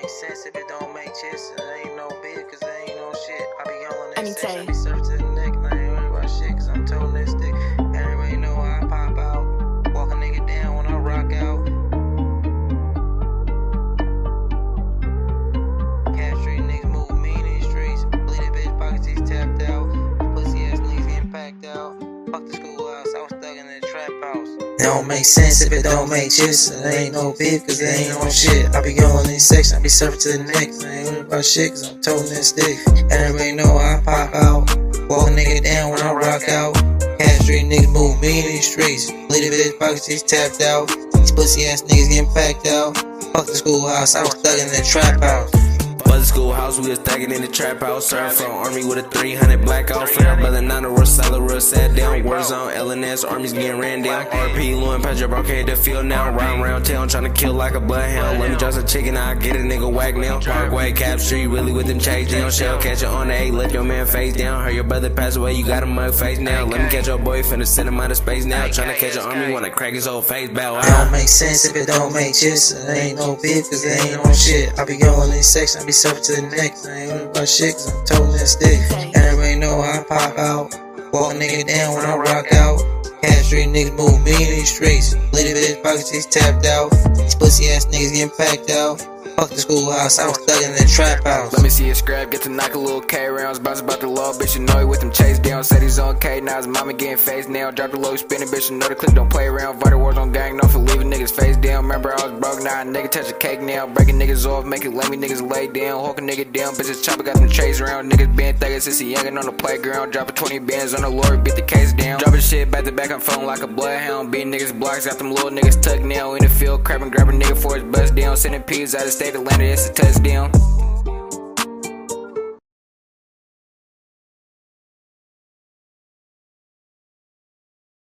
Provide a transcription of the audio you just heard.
sense if it don't make sense. It ain't no big, cause there ain't no shit. I be on I this need sex, to- I be surfing to the neck, and I ain't worried about shit, cause I'm toting this dick. Everybody know I pop out. Walk a nigga down when I rock out. Cap Street niggas move mean in the streets. Bleeding bitch pockets, he's tapped out. Pussy ass niggas getting packed out. Fuck the schoolhouse, I was stuck in the trap house. It don't make sense if it don't make sense. It ain't no beef, cause there ain't no shit. I be going in section, I be surfing to the neck. I ain't worried about shit, cause I'm toting this dick. Everybody know I pop out. Walk a nigga down when I rock out. Cap Street niggas move mean in the streets. Bleeding bitch pockets, he's tapped out. These pussy ass niggas getting packed out. Fuck the schoolhouse, I was stuck in the trap house. Fuck the schoolhouse, we was stacking in the trap house. Served from Army with a 300 blackout. Friend brother, not a real solid, real sad down. Warzone, LNS, armies getting ran down. RP, Lewin, Pedro, Broke hit the field now. Riding around town, trying to kill like a bloodhound. Let me drop some chicken, I get a nigga whack now. Parkway, Cap Street, really with them chase down. Shell catch it on the 8, let your man face down. Heard your brother pass away, you got a mug face now. Let me catch your boy, finna send him out of space now. Tryna catch an army, wanna crack his whole face, bow It don't make sense if it don't make sense. It ain't no beef, cause there ain't no shit. I be going in section, I be surfing to the neck. I ain't worried about shit, cause I'm toting this dick. Everybody know I pop out. Walk a nigga down when I rock out. Cap Street niggas move mean in the streets. Bleeding bitch pockets, he's tapped out. These pussy ass niggas getting packed out. Fuck the schoolhouse, I was stuck in the trap house. Let me see a scrap, get to knock a little K rounds. Bounce about the law, bitch, you know he with them chase down. Said he's on K, now his mama getting face now. Drop the low, spinning, bitch, you know the clip don't play around. Vital wars on gang, no for leaving niggas face down. Remember I was broke, now a nigga touch a cake now. Breaking niggas off, making lame niggas lay down. Hawk a nigga down, bitches chopper got them chase around. Niggas been thuggin' since he youngin' on the playground. Dropping 20 bands on the lorry, beat the case down. Dropping shit back to back, I'm feeling like a bloodhound. Beating niggas blocks, got them little niggas tucked now. In the field, crabbing, grabbing nigga for his bust down. Sending peas out of state, Atlanta, it's a touchdown.